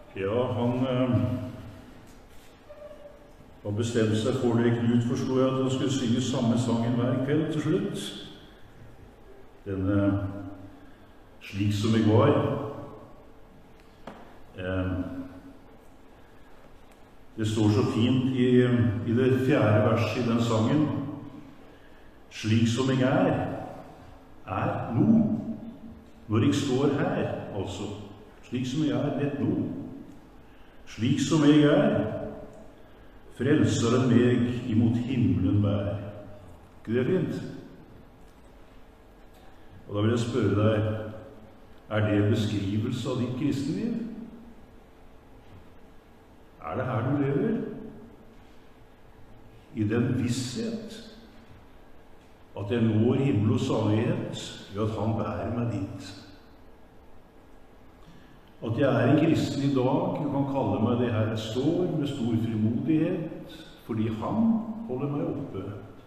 Ja, han har bestemt seg for det. Knut forstod jeg at han skulle synge samme sangen hver kveld til slutt. Denne Slik som jeg var. Det står så fint i det 4. verset i den sangen. Slik som jeg er nå. Når jeg står her, altså. Slik som jeg er rett nå. Slik som jeg er, frelser den meg imot himmelen bær. Ikke det fint? Og da vil jeg spørre deg, er det en beskrivelse av ditt kristne liv? Er det her du lever? I den visshet at jeg når himmel og salighet ved at han bærer meg dit. At jeg er en kristen i dag, du kan kalle meg det her jeg står, med stor frimodighet, fordi han holder meg oppe.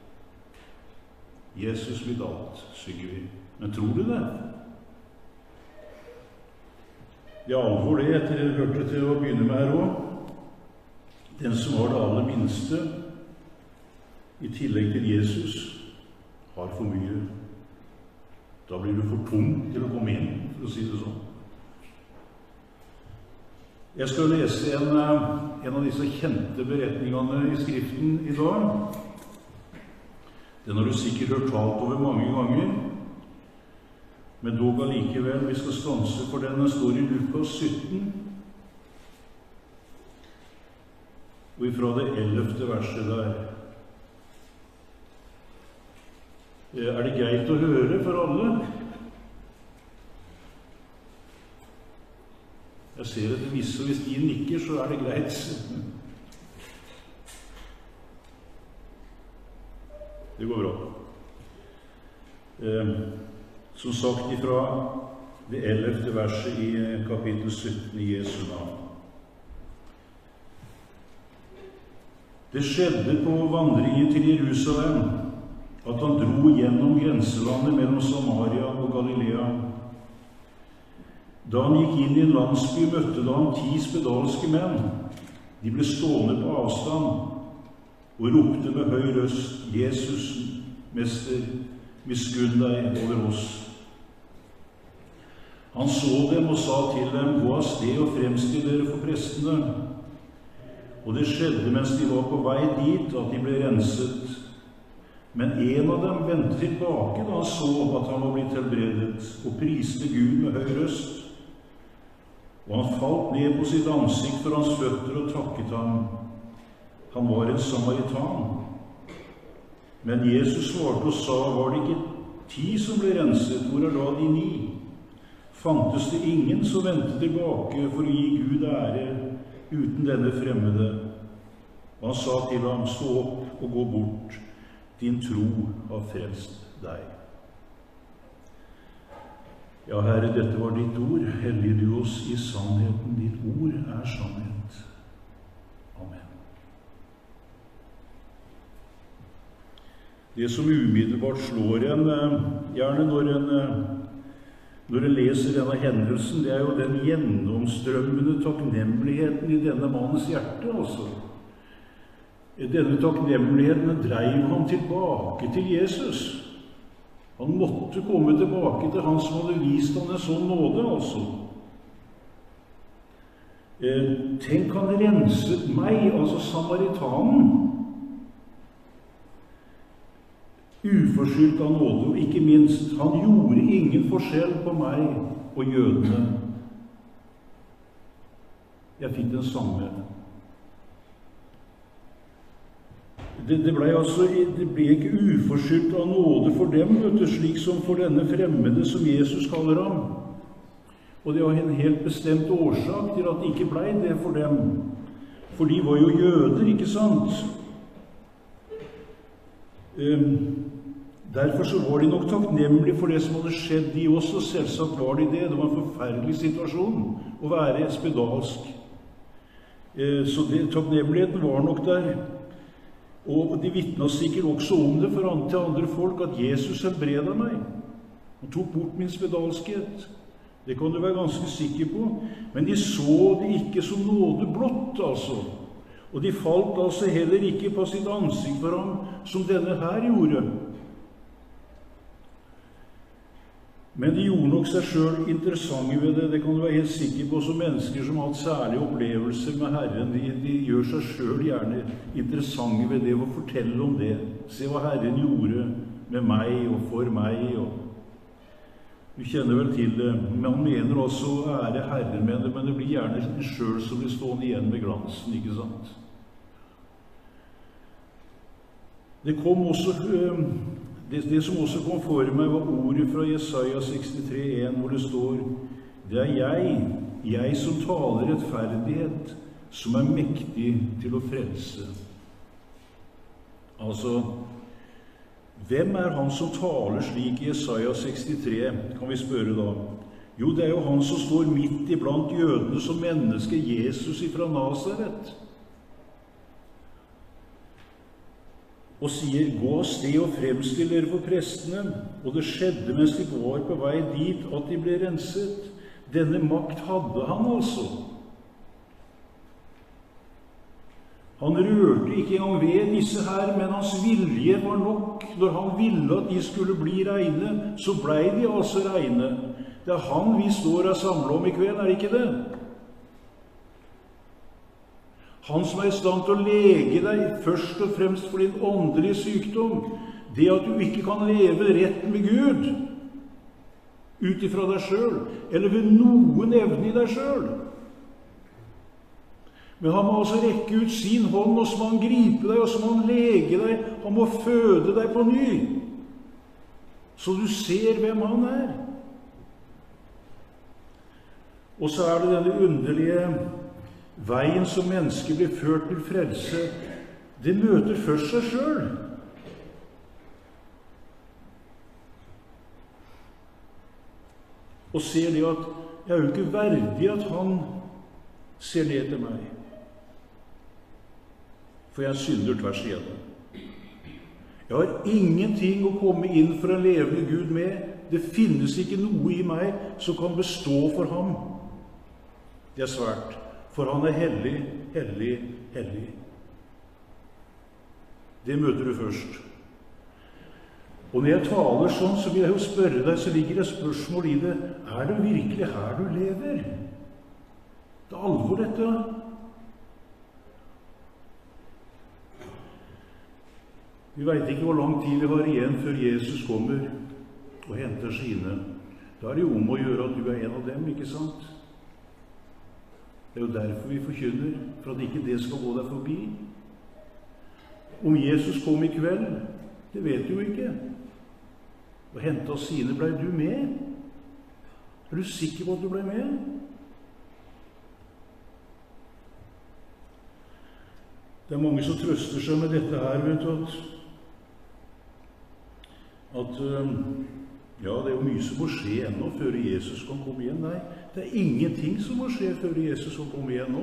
Jesus mitt alt, synger vi. Men tror du det? Det er alvor det, etter jeg hørte til å begynne med her også. Den som har det aller minste, i tillegg til Jesus, har for mye. Da blir du for tung til å komme inn, for å si det sånn. Jeg skal lese en av disse kjente beretningene i Skriften i dag. Den har du sikkert hørt talt over mange ganger, men dog allikevel, vi skal stanse for den. Den står i Lukas 17, og ifra det 11. verset der. Er det greit å høre for alle? Jeg ser etter visse, og hvis de nikker, så er det greit. Det går bra. Som sagt, ifra det 11. verset i kapittel 17 i Jesu navn. Det skjedde på vandringen til Jerusalem at han dro gjennom grenselandet mellom Samaria og Galilea. Da han gikk inn i en landsby, møtte han 10 spedalske menn. De ble stående på avstand og ropte med høy røst: Jesus, mester, miskunn deg over oss. Han så dem og sa til dem: gå av sted og fremstill dere for prestene. Og det skjedde mens de var på vei dit, at de ble renset. Men en av dem vendte tilbake da han så at han var blitt helbredet, og priste Gud med høy røst. Og han falt ned på sitt ansikt for hans føtter og takket ham. Han var en samaritan. Men Jesus svarte og sa: var det ikke 10 som ble renset? Hvor er da de 9? Fantes det ingen som vendte tilbake for å gi Gud ære uten denne fremmede? Og han sa til ham: stå opp og gå bort. Din tro har frelst deg. Ja, Herre, dette var ditt ord. Hellige du oss i sannheten. Ditt ord er sannhet. Amen. Det som umiddelbart slår en, gjerne når en leser denne hendelsen, det er jo den gjennomstrømmende takknemligheten i denne mannens hjerte, altså. Denne takknemligheten dreiv ham tilbake til Jesus. Han måtte komme tilbake til han som hadde vist han en sånn nåde, altså. Tenk, han renset meg, altså samaritanen. Uforskyldt av nåde, og ikke minst, han gjorde ingen forskjell på meg og jødene. Jeg fikk den samme. Det ble ikke uforskyldt av nåde for dem, slik som for denne fremmede som Jesus kaller ham. Og det var en helt bestemt årsak til at det ikke ble det for dem. For de var jo jøder, ikke sant? Derfor så var de nok takknemlige for det som hadde skjedd de også. Selvsagt var de det. Det var en forferdelig situasjon å være spedalsk. Så takknemligheten var nok der. Og de vittnet sikkert også om det til andre folk, at Jesus helbredet meg. Han tok bort min spedalskhet. Det kan du være ganske sikker på. Men de så det ikke som nåde blott, altså. Og de falt altså heller ikke på sitt ansikt for ham, som denne her gjorde. Men de gjorde nok seg selv interessante ved det. Det kan du være helt sikker på, som mennesker som har hatt særlige opplevelser med Herren. De gjør seg selv gjerne interessante ved det, og fortelle om det. Se hva Herren gjorde med meg og for meg. Du kjenner vel til det. Man mener også å ære Herren med det, men det blir gjerne en selv som blir stående igjen med glansen, ikke sant? Det kom også... Det som også kom for meg, var ordet fra Jesaja 63,1, hvor det står: Det er jeg som taler rettferdighet, som er mektig til å frelse. Altså, hvem er han som taler slik i Jesaja 63, kan vi spørre da? Jo, det er jo han som står midt iblant jødene som menneske, Jesus ifra Nazaret. Og sier: Gå av sted og fremstill dere for prestene. Og det skjedde mens de var på vei dit, at de ble renset. Denne makt hadde han altså. Han rørte ikke engang ved disse her, men hans vilje var nok. Når han ville at de skulle bli reine, så ble de altså reine. Det er han vi står og samlet om i kveld, er det ikke det? Han som er i stand til å lege deg først og fremst for din åndelige sykdom, det at du ikke kan leve rett med Gud ut ifra deg selv, eller ved noen evne i deg selv. Men han må altså rekke ut sin hånd, og så må han gripe deg, og så må han lege deg, han må føde deg på ny, så du ser hvem han er. Og så er det denne underlige veien som mennesket blir ført til frelse. Det møter først seg selv. Og ser det at jeg er jo ikke verdig at han ser ned til meg. For jeg synder tvers igjennom. Jeg har ingenting å komme inn for en levende Gud med. Det finnes ikke noe i meg som kan bestå for ham. Det er svært. For han er hellig, hellig, hellig. Det møter du først. Og når jeg taler sånn, så vil jeg jo spørre deg, så ligger det spørsmål i det: er det virkelig her du lever? Det er alvor, dette. Vi vet ikke hvor lang tid vi har igjen før Jesus kommer og henter sine. Da er det jo om å gjøre at du er en av dem, ikke sant? Det er jo derfor vi forkynner, for at ikke det skal gå deg forbi. Om Jesus kom i kveld, det vet du jo ikke. Og hentet sine, ble du med? Er du sikker på at du ble med? Det er mange som trøster seg med dette her, vet du, at ja, det er jo mye som må skje ennå før Jesus kan komme igjen. Nei, det er ingenting som må skje før Jesus kan komme igjen nå.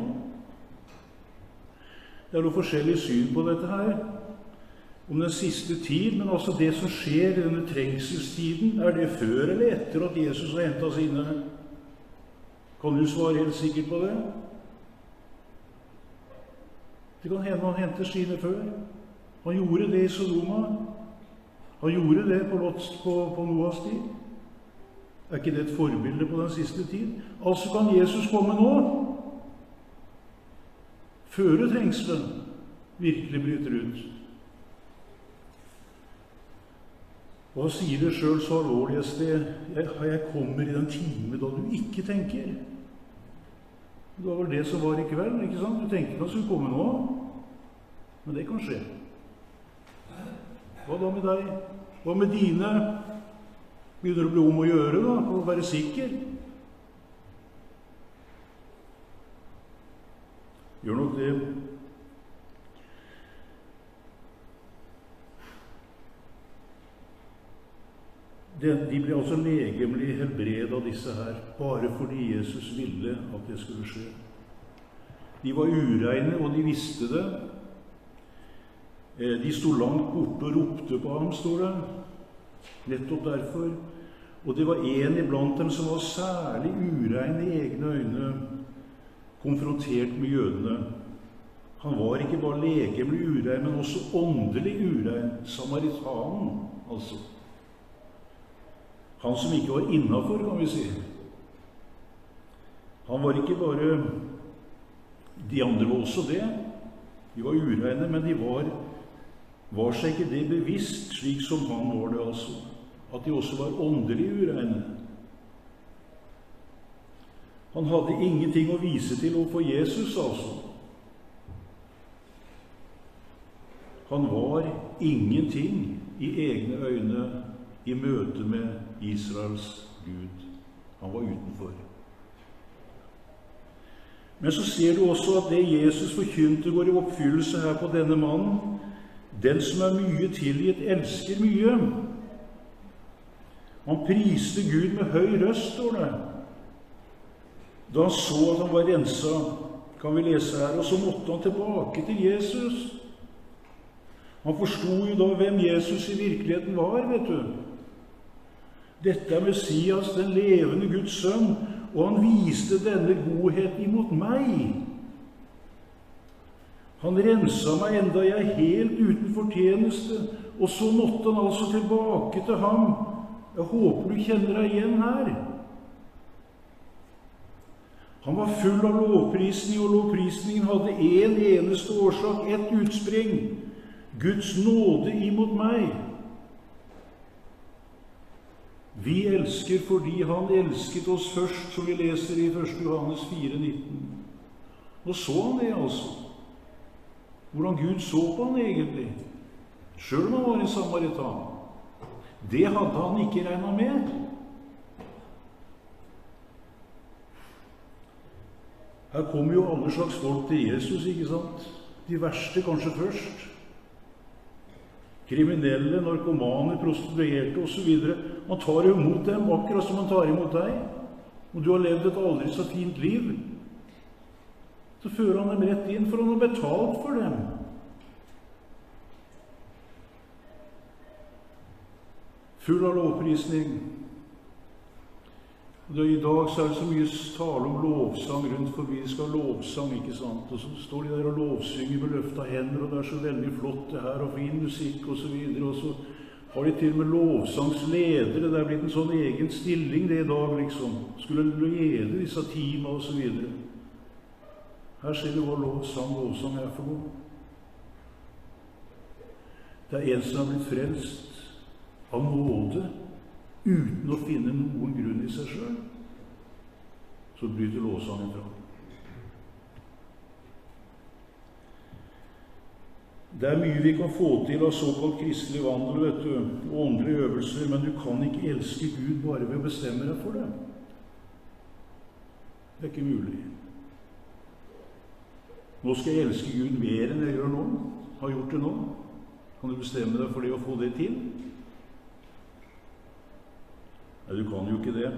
Det er noe forskjellig syn på dette her, om den siste tid, men altså det som skjer i denne trengselstiden, er det før eller etter at Jesus har hentet sine? Kan du svare helt sikkert på det? Det kan hende han henter sine før. Han gjorde det i Sodoma. Han gjorde det på Noas tid. Er ikke det et forbilde på den siste tid? Altså kan Jesus komme nå, før trengselen virkelig bryter ut. Og han sier det selv så alvorlig et sted: jeg kommer i den time da du ikke tenker. Det var vel det som var i kveld, ikke sant? Du tenker at han skulle komme nå, men det kan skje. Hva da med deg? Hva med dine? Begynner det å bli om å gjøre da, for å være sikker? Gjør nok det. De ble altså legemlig helbredet av disse her, bare fordi Jesus ville at det skulle skje. De var ureine, og de visste det. De sto langt borte og ropte på ham, står det. Nettopp derfor. Og det var en iblant dem som var særlig urein i egne øyne, konfrontert med jødene. Han var ikke bare legemlig urein, men også åndelig urein. Samaritanen, altså. Han som ikke var innenfor, kan vi si. Han var ikke bare... De andre var også det. De var ureine, men de var seg ikke det bevisst, slik som han var det, altså. At de også var åndelig ureine. Han hadde ingenting å vise til overfor Jesus, altså. Han var ingenting i egne øyne i møte med Israels Gud. Han var utenfor. Men så ser du også at det Jesus forkynte går i oppfyllelse her på denne mannen. Den som er mye tilgitt, elsker mye. Han priste Gud med høy røst, står det. Da han så at han var renset, kan vi lese her, og så måtte han tilbake til Jesus. Han forstod jo da hvem Jesus i virkeligheten var, vet du. Dette er Messias, den levende Guds sønn, og han viste denne godhet imot meg. Han renset meg enda jeg er helt uten fortjeneste, og så måtte han altså tilbake til ham. Jeg håper du kjenner deg igjen her. Han var full av lovprisning, og lovprisningen hadde en eneste årsak, ett utspring. Guds nåde imot meg. Vi elsker fordi han elsket oss først, som vi leser i 1. Johannes 4,19. Og så han det, altså. Hvordan Gud så på han egentlig, selv om han var en samaritan. Det hadde han ikke regnet med. Her kommer jo alle slags folk til Jesus, ikke sant? De verste kanskje først. Kriminelle, narkomane, prostituerte og så videre. Man tar jo imot dem akkurat som man tar imot deg. Og du har levd et aldri så fint liv. Så fører han dem rett inn, for han har betalt for dem. Full av lovprisning. I dag så er det så mye tale om lovsang rundt forbi. De skal ha lovsang, ikke sant? Og så står de der og lovsynger med løfta hender, og det er så veldig flott det her, og fin musikk og så videre. Og så har de til og med lovsangsledere. Det er blitt en sånn egen stilling det i dag, liksom. Skulle lede disse teamene og så videre. Her ser du hva lovsang er for noe. Det er en som har blitt frelst av nåde, uten å finne noen grunn i seg selv, så bryter lovsangen fra. Det er mye vi kan få til av såkalt kristelig vandel, vet du, og åndelige øvelser, men du kan ikke elske Gud bare ved å bestemme deg for det. Det er ikke mulig. Nå skal jeg elske Gud mer enn jeg gjør nå, har gjort det nå. Kan du bestemme deg for det å få det til? Nei, du kan jo ikke det.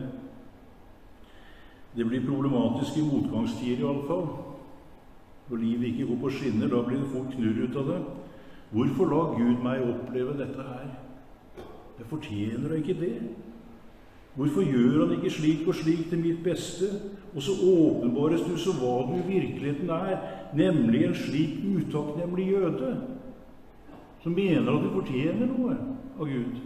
Det blir problematisk i motgangstider i alle fall. Når livet ikke går på skinner, da blir det fort knurr ut av det. Hvorfor la Gud meg oppleve dette her? Jeg fortjener da ikke det. Hvorfor gjør han ikke slik og slik til mitt beste? Og så åpenbares du så hva du i virkeligheten er, nemlig en slik utakknemlig jøde, som mener at du fortjener noe av Gud.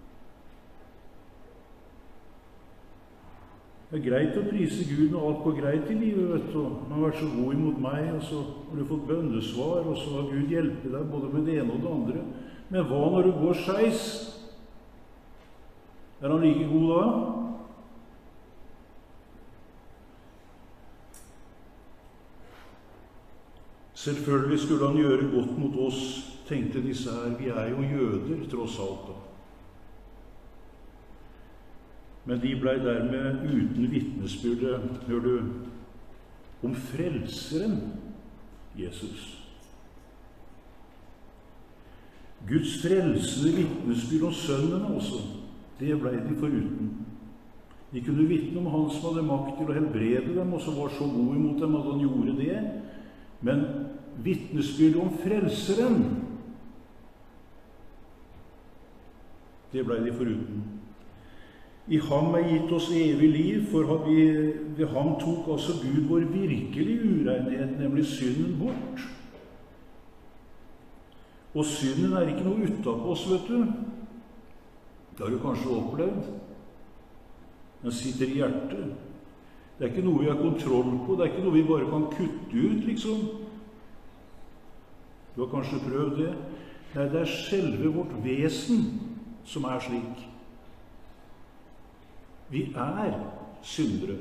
Det er greit å prise Gud når alt går greit i livet, vet du. Han har vært så god imot meg, og så har du fått bønnesvar, og så har Gud hjulpet deg både med det ene og det andre. Men hva når du går skeis? Er han like god da? Selvfølgelig skulle han gjøre godt mot oss, tenkte disse her. Vi er jo jøder, tross alt da. Men de ble dermed uten vitnesbyrde, hør du, om frelseren Jesus. Guds frelsende vitnesbyrd om sønnen også, det ble de foruten. De kunne vitne om han som hadde makt til å helbrede dem, og som var så god imot dem at han gjorde det. Men vitnesbyrd om frelseren, det ble de foruten. I ham gitt oss evig liv, for ved ham tok altså Gud vår virkelige urenhet, nemlig synden, bort. Og synden ikke noe utenpå oss, vet du. Det har du kanskje opplevd. Den sitter i hjertet. Det ikke noe vi har kontroll på, det ikke noe vi bare kan kutte ut, liksom. Du har kanskje prøvd det. Nei, det selve vårt vesen som slik. Vi syndere.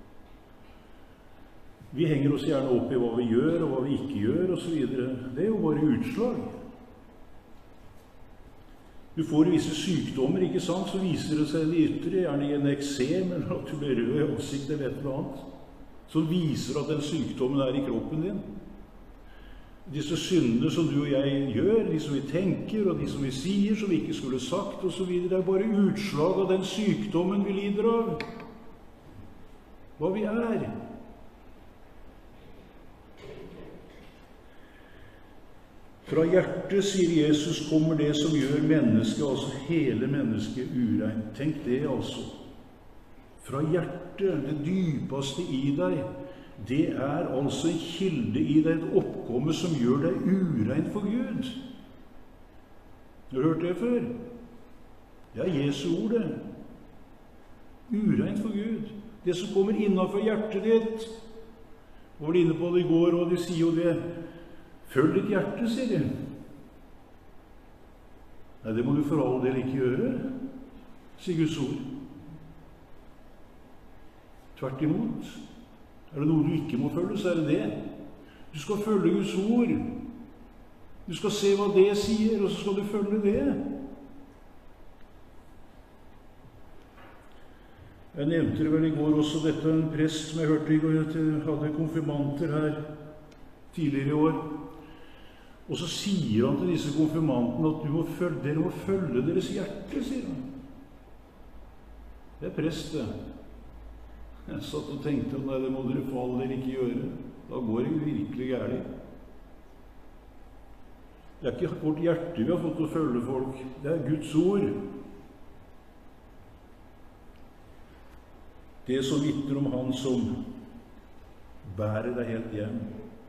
Vi henger oss gjerne opp i hva vi gjør, og hva vi ikke gjør, og så videre. Det jo bare utslag. Du får visse sykdommer, ikke sant, så viser det seg det ytre, gjerne i en eksem, eller at du blir rød i ansiktet eller et eller annet, som viser at den sykdommen i kroppen din. Disse syndene som du og jeg gjør, de som vi tenker, og de som vi sier, som vi ikke skulle sagt, og så videre, det bare utslag av den sykdommen vi lider av. Hva vi Fra hjertet, sier Jesus, kommer det som gjør mennesket, altså hele mennesket, ureint. Tenk det, altså. Fra hjertet, det dypeste i deg, det altså en kilde i deg, et oppkomme som gjør deg ureint for Gud. Har du hørt det før? Det Jesu ord, det. Ureint for Gud. Det som kommer innenfor hjertet ditt. Og var inne på det i går, og de sier jo det. Følg ditt hjerte, sier de. Nei, det må du for all del ikke gjøre, sier Guds ord. Tvert imot. Det noe du ikke må følge, så det det. Du skal følge Guds ord. Du skal se hva det sier, og så skal du følge det. Jeg nevnte det vel i går også, dette en prest som jeg hørte i går, hadde konfirmanter her tidligere i år. Og så sier han til disse konfirmantene at dere må følge deres hjerte, sier han. Det prest, det. Jeg satt og tenkte at nei, det må dere for all del ikke gjøre. Da går det virkelig gærlig. Det ikke vårt hjerte vi har fått å følge folk. Det Guds ord. Det som vitner om Han som bærer deg helt hjem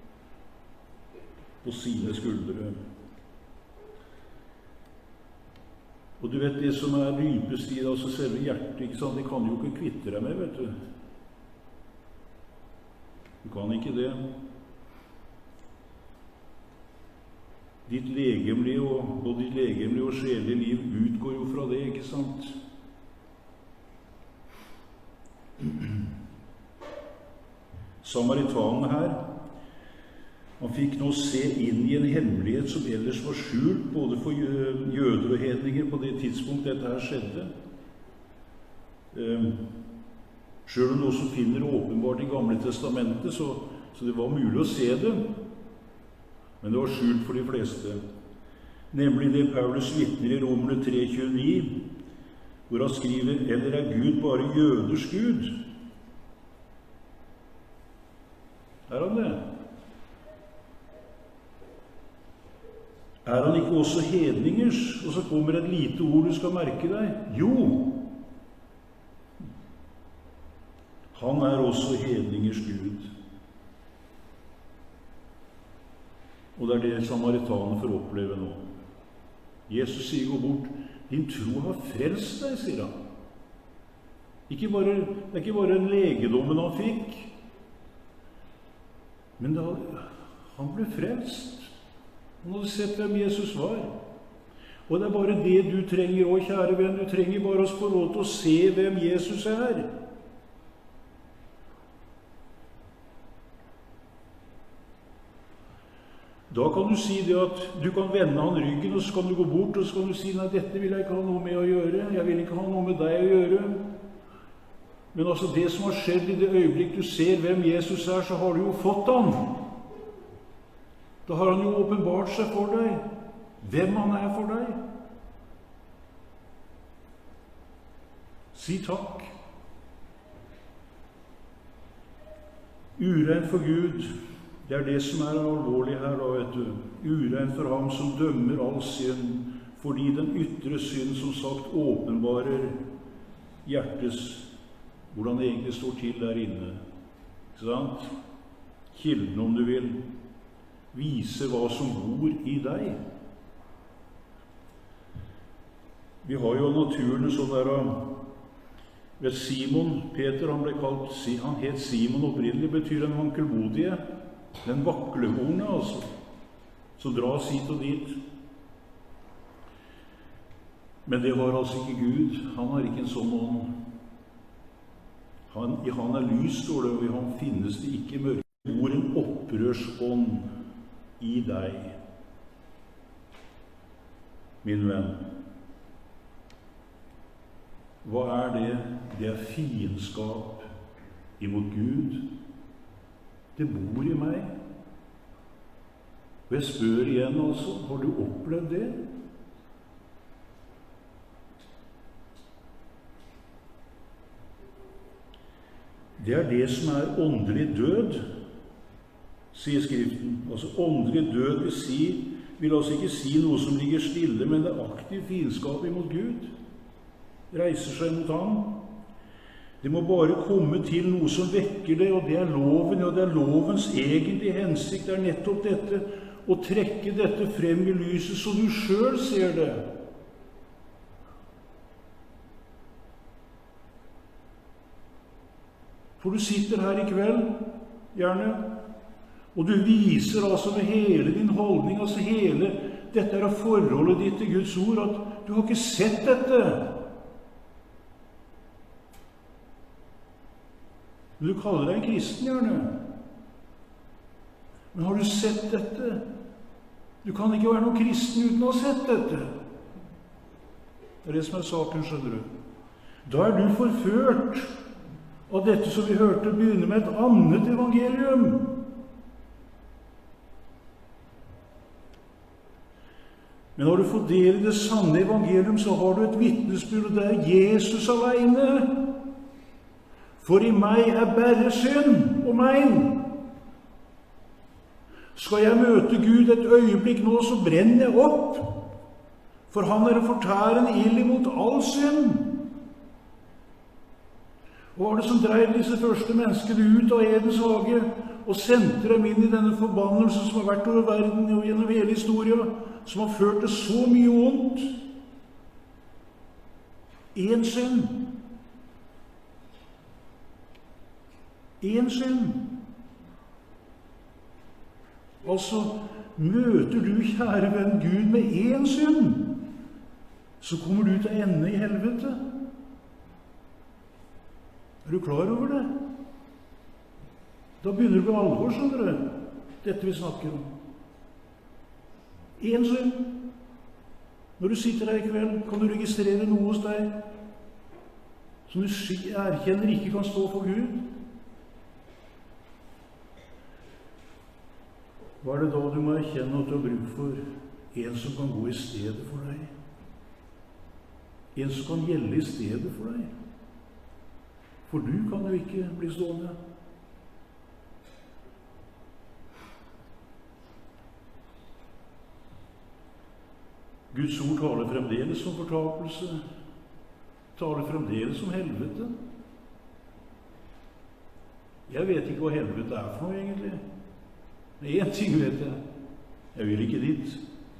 på sine skuldre. Og du vet, det som dypest i det, altså selve hjertet, ikke sant? Det kan jo ikke kvitte deg med, vet du. Du kan ikke det. Ditt legemlige og sjelelige liv utgår jo fra det, ikke sant? Samaritanen her, han fikk nå se inn i en hemmelighet som ellers var skjult, både for jøder og hedninger på det tidspunkt dette her skjedde. Selv om noe som finner åpenbart i Gamle Testamentet, så det var mulig å se det, men det var skjult for de fleste. Nemlig det Paulus vitner i Romerne 3,29, hvor han skriver, eller Gud bare jøders Gud? Han det? Han ikke også hedningers? Og så kommer et lite ord du skal merke deg. Jo! Han også hedningers Gud. Og det det samaritanen får oppleve nå. Jesus sier gå bort. Din tro har frelst deg, sier han. Det ikke bare en legedommen han fikk, men han ble frelst. Han hadde sett hvem Jesus var. Og det bare det du trenger også, kjære venn. Du trenger bare å få lov til å se hvem Jesus Da kan du si det at du kan vende han ryggen, og så kan du gå bort, og så kan du si, nei, dette vil jeg ikke ha noe med å gjøre. Jeg vil ikke ha noe med deg å gjøre. Men altså, det som har skjedd i det øyeblikk du ser hvem Jesus så har du jo fått han. Da har han jo åpenbart seg for deg. Hvem han for deg. Si takk. Ureint for Gud. Det det som alvorlig her, da, vet du. Ureint for ham som dømmer all synd, fordi den ytre synd, som sagt, åpenbarer hvordan det egentlig står til der inne. Ikke sant? Kilden, om du vil, viser hva som bor i deg. Vi har jo naturene sånn der, vet Simon, Peter, han het Simon opprinnelig, betyr en vankelmodige, den vaklehornet, altså, som dras hit og dit. Men det var altså ikke Gud. Han har ikke en sånn ånd. I han er lys, står det, og i han finnes det ikke mørke. Det bor en opprørsånd i deg, min venn. Hva er det? Det er fiendskap imot Gud. Det bor i meg. Og jeg spør igjen altså, har du opplevd det? Det er det som er åndelig død, sier Skriften. Altså åndelig død vil altså ikke si noe som ligger stille, men det er aktiv fiendskap imot Gud. Reiser seg mot ham. Det må bare komme til noe som vekker det, og det er loven, og det er lovens egentlige hensikt. Det er nettopp dette, å trekke dette frem i lyset, så du selv ser det. For du sitter her i kveld, gjerne, og du viser altså med hele din holdning, altså dette er forholdet ditt til Guds ord, at du har ikke sett dette. Men du kaller deg en kristen, gjerne. Men har du sett dette? Du kan ikke være noen kristen uten å ha sett dette. Det er det som er saken, skjønner du. Da er du forført av dette som vi hørte begynne med et annet evangelium. Men når du får del i det sanne evangelium, så har du et vitnesbyrd, og det er Jesus alene. For i meg er bare synd og mein. Skal jeg møte Gud et øyeblikk nå, så brenner jeg opp. For han er fortærende ild imot all synd. Hva var det som drev disse første menneskene ut av Edens hage og sendte dem inn i denne forbannelse som har vært over verden og gjennom hele historien, som har ført til så mye ondt? En synd. En synd. Altså, møter du, kjære venn, Gud med en synd, så kommer du til ende i helvete. Er du klar over det? Da begynner det å bli alvor, skjønner du, dette vi snakker om. En synd. Når du sitter her i kveld, kan du registrere noe hos deg som du erkjenner ikke kan stå for Gud. Hva er det da du må erkjenne at du har bruk for? En som kan gå i stedet for deg. En som kan gjelde i stedet for deg. For du kan jo ikke bli stående. Guds ord taler fremdeles om fortapelse, taler fremdeles om helvete. Jeg vet ikke hva helvete er for noe, egentlig. Men én ting vet jeg. Jeg vil ikke dit.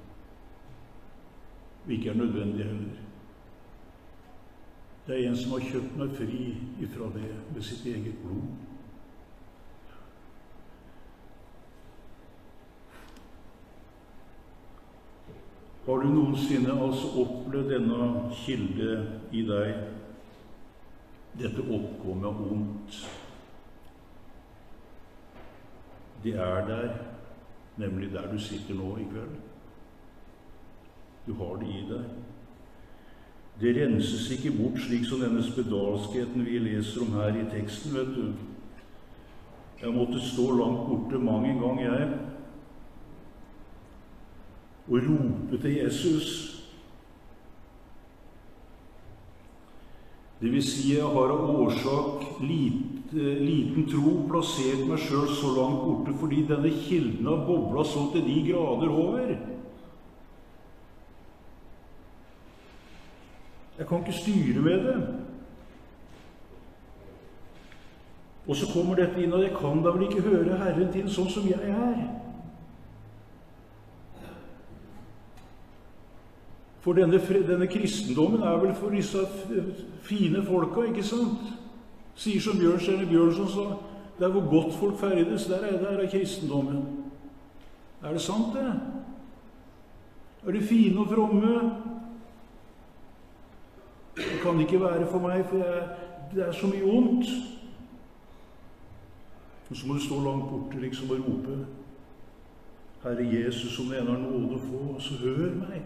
Og ikke er nødvendig heller. Det er en som har kjøpt meg fri ifra det med sitt eget blod. Har du noensinne altså opplevd denne kilde i deg, dette oppkommet av ondt? Det er der, nemlig der du sitter nå i kveld. Du har det i deg. Det renses ikke bort slik som denne spedalskheten vi leser om her i teksten, vet du. Jeg måtte stå langt borte mange en gang, jeg, og rope til Jesus. Det vil si, jeg har av årsak liten tro plassert meg selv så langt borte, fordi denne kilden har boblet så til de grader over. Jeg kan ikke styre med det. Og så kommer dette inn, og jeg kan da vel ikke høre Herren til sånn som jeg er. For denne kristendommen er vel for disse fine folka, ikke sant? Sier som Bjørnstjerne Bjørnson sa, der hvor godt folk ferdes, der er kristendommen. Er det sant, det? Er det fine og fromme? Det kan ikke være for meg, for det er så mye ondt. Og så må du stå langt borte liksom og rope, Herre Jesus, om det ene har nåde å få, så hør meg.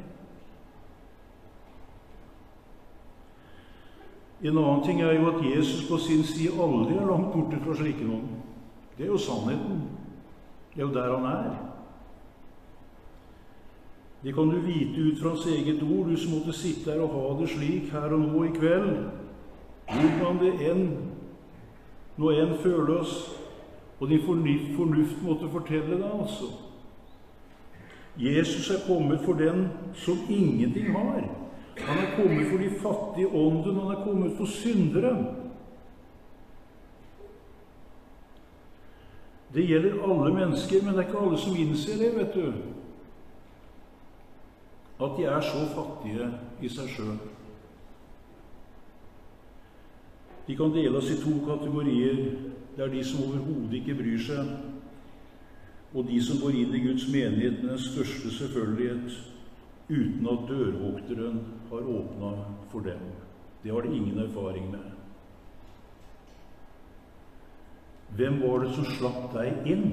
En annen ting er jo at Jesus på sin side aldri er langt borte fra slike noen. Det er jo sannheten. Det er jo der han er. Det kan du vite ut fra hans eget ord, du som måtte sitte her og ha det slik her og nå i kveld. Hvordan det nå enn føles, og din fornuft måtte fortelle deg, altså. Jesus er kommet for den som ingenting har. Han er kommet for de fattige ånden, han er kommet for syndere. Det gjelder alle mennesker, men det er ikke alle som innser det, vet du. At de er så fattige i seg selv. De kan deles i to kategorier. Det er de som overhodet ikke bryr seg, og de som går inn i Guds menighet med den største selvfølgelighet, uten at dørvokteren har åpnet for dem. Det har de ingen erfaring med. Hvem var det som slapp deg inn?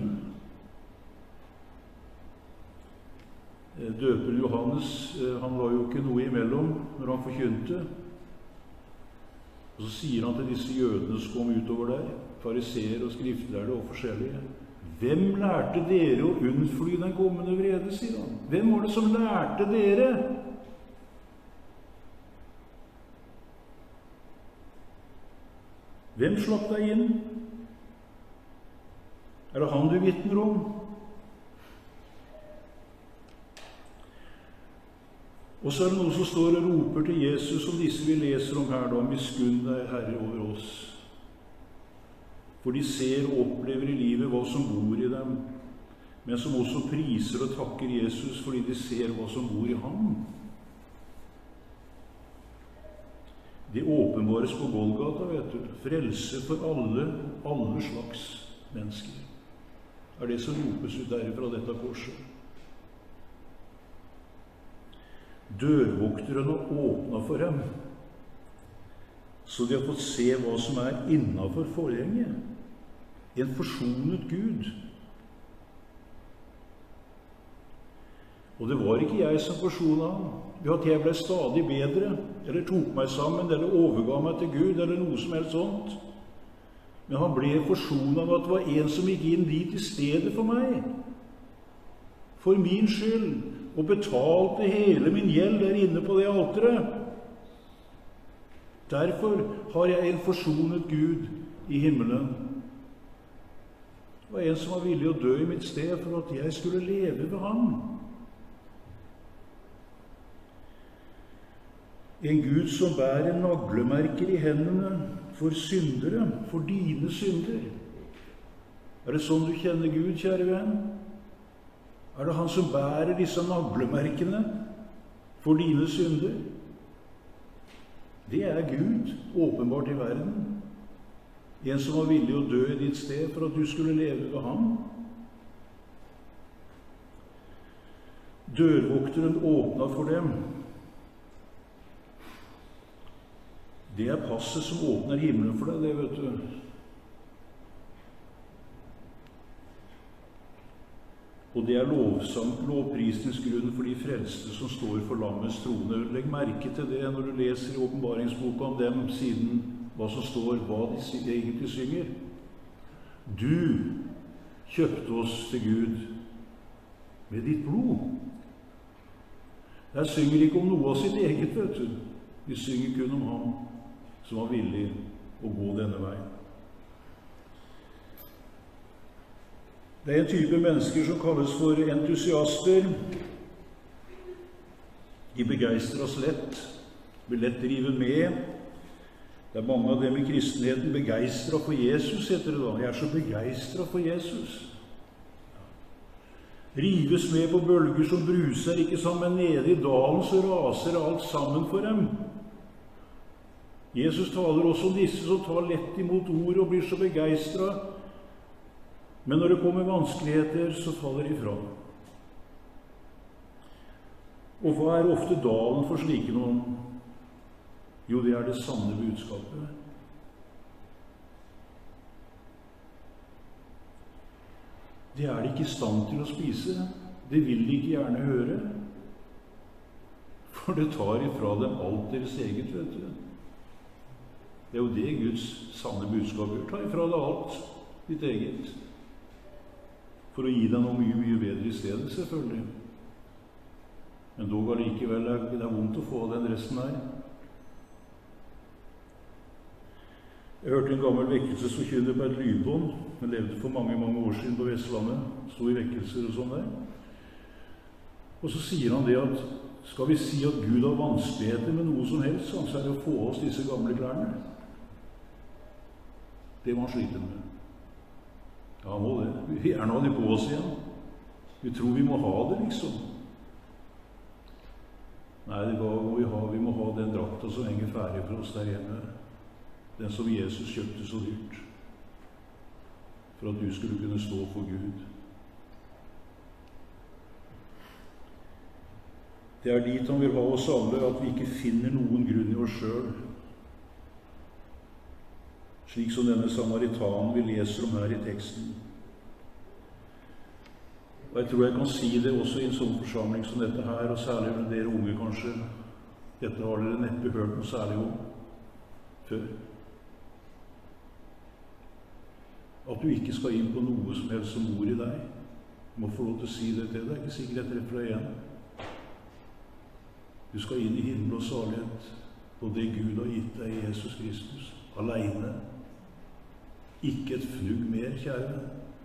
Døperen Johannes, han var jo ikke noe imellom når han forkynte. Og så sier han til disse jødene som kom utover der, fariseer og skriftlærde og forskjellige, hvem lærte dere å unnfly den kommende vrede, sier han. Hvem var det som lærte dere? Hvem slapp deg inn? Er det han du vitner om? Og så er det noen som står og roper til Jesus, som disse vi leser om her, da, miskunn deg, Herre, over oss. For de ser og opplever i livet hva som bor i dem, men som også priser og takker Jesus fordi de ser hva som bor i ham. Det åpenbares på Golgata, vet du. Frelse for alle slags mennesker. Det er det som ropes ut derfra dette korset. Dørvokteren har åpnet for dem, så de har fått se hva som er innenfor forhenget. En forsonet Gud. Og det var ikke jeg som forsonet ham, ved at jeg ble stadig bedre, eller tok meg sammen, eller overga meg til Gud, eller noe som helst sånt. Men han ble forsonet av at det var en som gikk inn dit i stedet for meg. For min skyld. Og betalte hele min gjeld der inne på det alteret. Derfor har jeg en forsonet Gud i himmelen. Det var en som var villig å dø i mitt sted for at jeg skulle leve ved ham. En Gud som bærer naglemerker i hendene for syndere, for dine synder. Er det sånn du kjenner Gud, kjære venn? Er det han som bærer disse naglemerkene for dine synder? Det er Gud, åpenbart i verden. En som var villig å dø i ditt sted for at du skulle leve ved ham. Dørvokteren åpnet for dem. Det er passet som åpner himmelen for deg, det vet du. Og det er lovprisningens grunn for de frelste som står for lammets trone. Legg merke til det når du leser i åpenbaringsboka om dem, siden hva som står, hva de egentlig synger. Du kjøpte oss til Gud med ditt blod. Der synger ikke om noe av sitt eget, vet du. De synger kun om ham som var villig å gå denne veien. Det er en type mennesker som kalles for entusiaster. De begeistrer oss lett, blir lett drivet med. Det er mange av dem i kristenheten begeistret for Jesus, heter det da. Jeg er så begeistret for Jesus. Rives med på bølger som bruser, ikke sant, men nede i dalen så raser alt sammen for dem. Jesus taler også om disse som tar lett imot ord og blir så begeistret. Men når det kommer vanskeligheter, så faller de fra. Og hva er ofte dalen for slike noen? Jo, det er det sanne budskapet. Det er de ikke i stand til å spise. Det vil de ikke gjerne høre. For det tar ifra dem alt deres eget, vet du. Det er jo det Guds sanne budskap gjør. Ta ifra deg alt ditt eget. For å gi deg noe mye, mye bedre i stedet, selvfølgelig. Men dog allikevel er det vondt å få den resten her. Jeg hørte en gammel vekkelsesforkynner på et lydbånd. Han levde for mange, mange år siden på Vestlandet. Sto i vekkelser og sånn der. Og så sier han det at skal vi si at Gud har vanskeligheter med noe som helst, så er det å få oss disse gamle klærne. Det må han slite med. Ja, han må det. Vi vil gjerne ha de på oss igjen. Vi tror vi må ha det, liksom. Nei, hva må vi ha? Vi må ha den drakta som henger ferdig for oss der hjemme. Den som Jesus kjøpte så dyrt, for at du skulle kunne stå for Gud. Det er dit han vil ha oss alle, at vi ikke finner noen grunn i oss selv. Slik som denne samaritanen vi leser om her i teksten. Og jeg tror jeg kan si det også i en sånn forsamling som dette her, og særlig med dere unge kanskje. Dette har dere neppe hørt noe særlig om før. At du ikke skal inn på noe som helst som bor i deg. Du må få lov til å si det til deg. Det er ikke sikkert jeg treffer deg igjen. Du skal inn i himmel og salighet på det Gud har gitt deg i Jesus Kristus. Alene. Ikke et fnugg mer, kjære.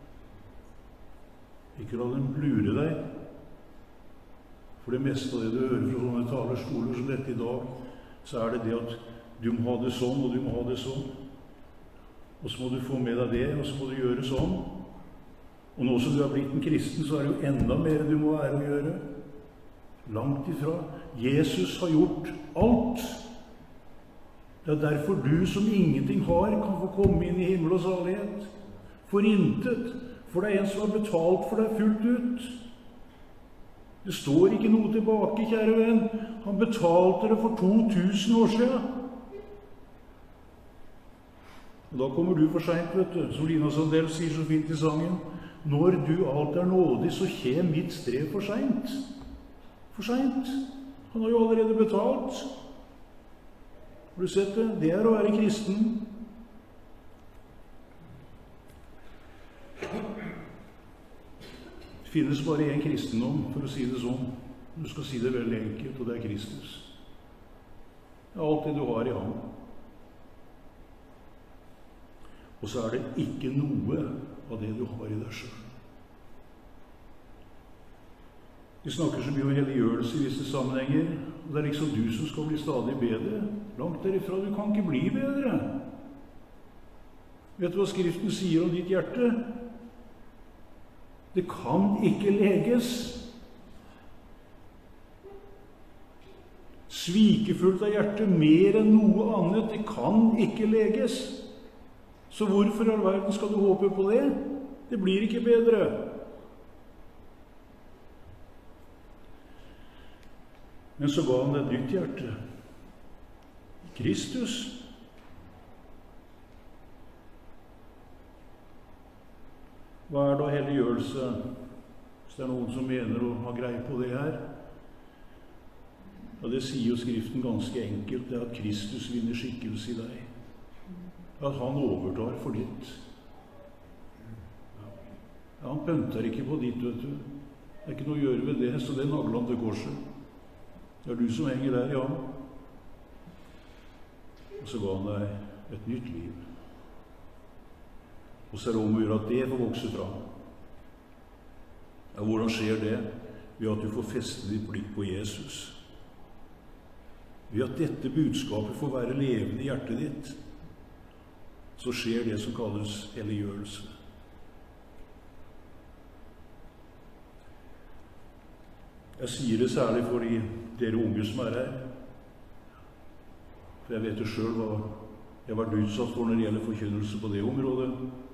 Ikke la dem lure deg. For det meste av det du hører fra sånne talerstoler som dette i dag, så er det det at du må ha det sånn, og du må ha det sånn. Og så må du få med deg det, og så må du gjøre sånn. Og nå som du har blitt en kristen, så er det jo enda mer du må være å gjøre. Langt ifra. Jesus har gjort alt. Det er derfor du som ingenting har, kan få komme inn i himmel og salighet. For intet. For det er en som har betalt for deg fullt ut. Det står ikke noe tilbake, kjære venn. Han betalte det for 2000 år siden. Og da kommer du for sent, vet du. Som Lina Sandell sier så fint i sangen. Når du alt er nådig, så kjem mitt strev for sent. For sent. Han har jo allerede betalt. Har du sett det? Det er å være kristen. Det finnes bare en kristendom, for å si det sånn. Du skal si det veldig enkelt, og det er Kristus. Det er alt det du har i ham. Og så er det ikke noe av det du har i deg selv. Vi snakker så mye om helliggjørelse i visse sammenhenger, og det er liksom du som skal bli stadig bedre. Langt derifra, du kan ikke bli bedre. Vet du hva Skriften sier om ditt hjerte? Det kan ikke leges. Svikefullt av hjertet mer enn noe annet, det kan ikke leges. Så hvorfor i all verden skal du håpe på det? Det blir ikke bedre. Men så ga han deg et nytt hjerte. Kristus. Hva er da helliggjørelse? Hvis det er noen som mener å ha greie på det her. Og det sier jo Skriften ganske enkelt, det er at Kristus vinner skikkelse i deg. At han overtar for ditt. Ja, han pønter ikke på ditt, vet du. Det er ikke noe å gjøre med det, så det nagler han til korset. Det er du som henger der, ja. Og så ga han deg et nytt liv. Og så er det om å gjøre at det får vokse fram. Ja, hvordan skjer det? Ved at du får feste ditt blikk på Jesus. ved at dette budskapet får være levende i hjertet ditt, så skjer det som kalles helliggjørelse. Jeg sier det særlig for dere unge som er her, for jeg vet jo selv hva jeg har vært utsatt for når det gjelder forkynnelse på det området.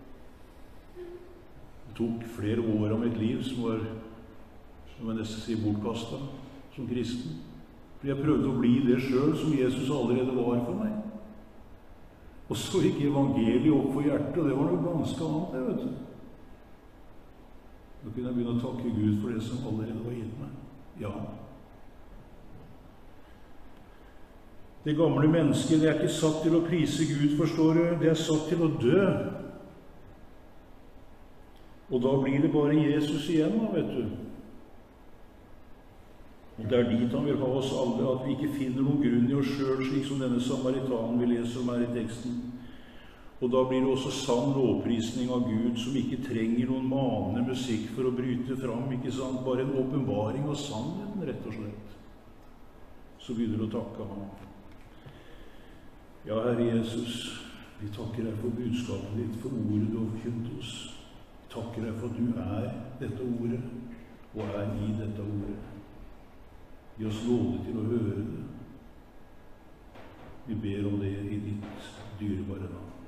Det tok flere år av mitt liv som jeg nesten sier bortkastet som kristen. For jeg prøvde å bli det selv som Jesus allerede var for meg. Og så gikk evangeliet opp for hjertet, og det var noe ganske annet, det, vet du. Da kunne jeg begynne å takke Gud for det som allerede var gitt meg. Ja. Det gamle mennesket, det er ikke satt til å prise Gud, forstår du. Det er satt til å dø. Og da blir det bare Jesus igjen, da, vet du. Og det er dit han vil ha oss alle, at vi ikke finner noen grunn i oss selv, slik som denne samaritanen vi leser om her i teksten. Og da blir det også sann lovprisning av Gud, som ikke trenger noen manende musikk for å bryte fram, ikke sant? Bare en åpenbaring av sannheten, rett og slett. Så begynner du å takke ham. Ja, Herre Jesus, vi takker deg for budskapet ditt, for ordet du har forkynt oss. Vi takker deg for at du er dette ordet, og er i dette ordet. Gi oss nåde til å høre det. Vi ber om det i ditt dyrebare navn.